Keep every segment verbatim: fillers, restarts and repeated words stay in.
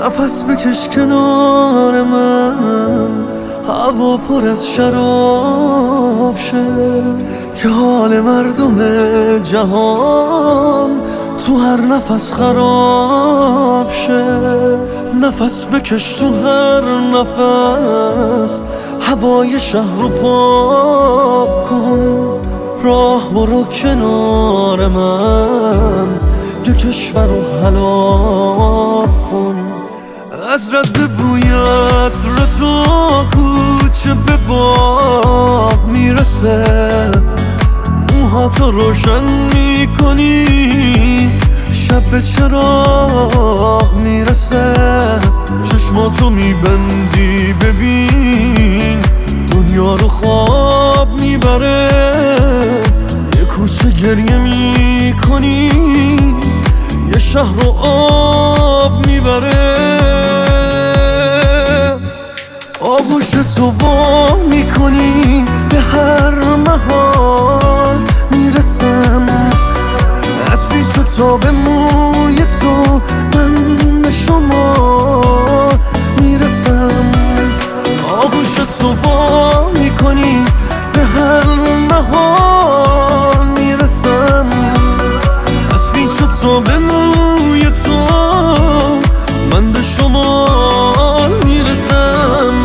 نفس بکش کنار من، هوا پر از شراب شه، که حال مردم جهان تو هر نفس خراب شه. نفس بکش تو هر نفس، هوای شهر رو پاک کن. راه برو کنار من، یه کشور رو هلاک کن. از رد بویت رو تو کوچه به باغ میرسه، موهاتو روشن میکنی، شب به چراغ میرسه. چشماتو میبندی ببین، دنیا رو خواب میبره. یه کوچه گریه میکنی، یه شهر رو آب میبره. آغوش تو وا میکنی، به هر محال میرسم. از پیچ و تاب موی تو من به شما میرسم. آغوش تو وا میکنی، به هر محال میرسم. از پیچ و تاب موی تو من به شما میرسم.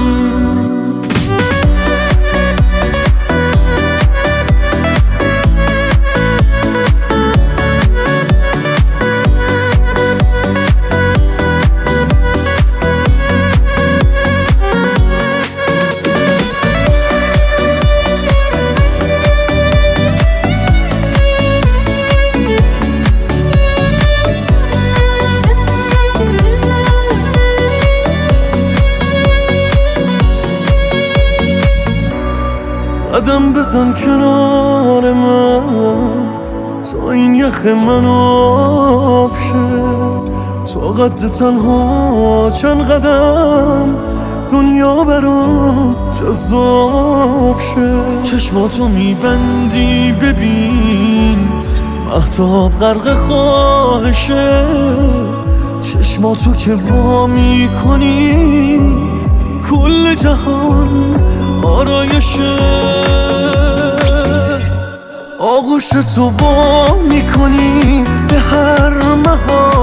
قدم بزن کنار من، تا این یخ من آب شه. تا قد تنها چند قدم، دنیا برام جذاب شه. چشماتو میبندی ببین، مهتاب غرق خواهشه. چشماتو که وا میکنی، کل جهان آرایشه. آغوش تو وا میکنی، به هر محال